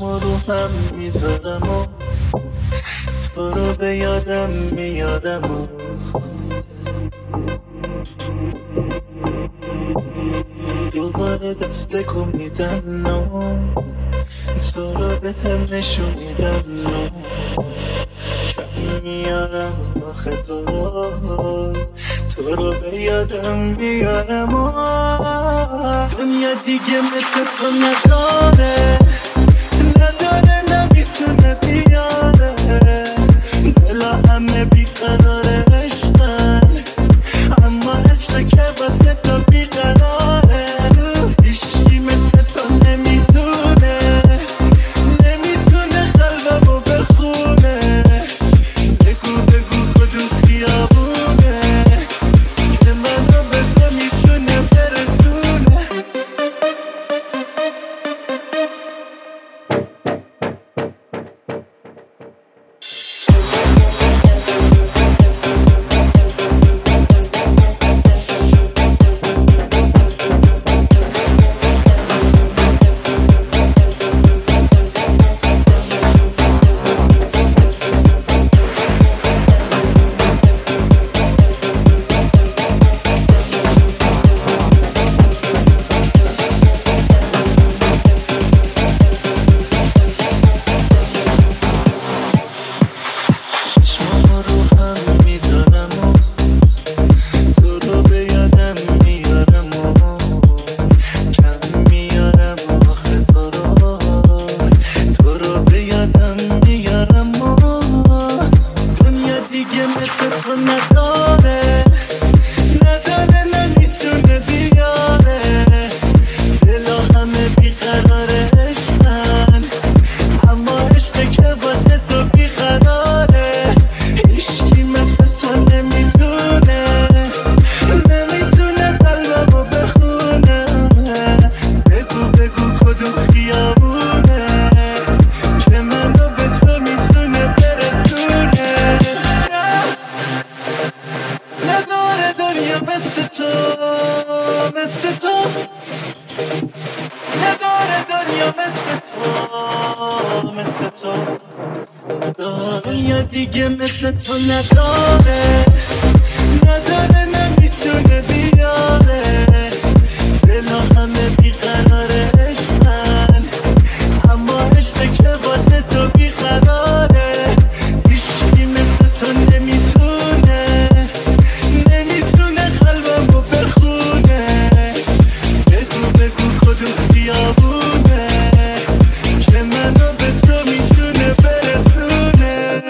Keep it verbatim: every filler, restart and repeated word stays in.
چشما رو هم میذارم و تو رو به یادم میارم و دوباره دست کن میدن و تو رو به هم نشون میدن و کم میارم آخه تو رو تو رو به یادم میارم و دنیا دیگه مثل تو نداره نداره نمیتونه بیاره دلا همه بیقراره عشقن اما عشقه که واسه تو بیقراره هیچکی مثل تو نمیتونه نمیتونه قلبمو بخونه بگو بگو کدوم خیابونه که منو به تو میتونه برسونه مثل تو مثل تو نداره دنیا مثل تو مثل تو نداره دنیا دیگه مثل تو نداره نداره نمیتونه بیاره دلا همه بیقراره عشقن اما عشقه که واسه تو بیقراره هیچکی مثل تو نمیتونه نمیتونه قلبمو بخونه بگو بگو کدوم خیابونه که منو به تو میتونه برسونه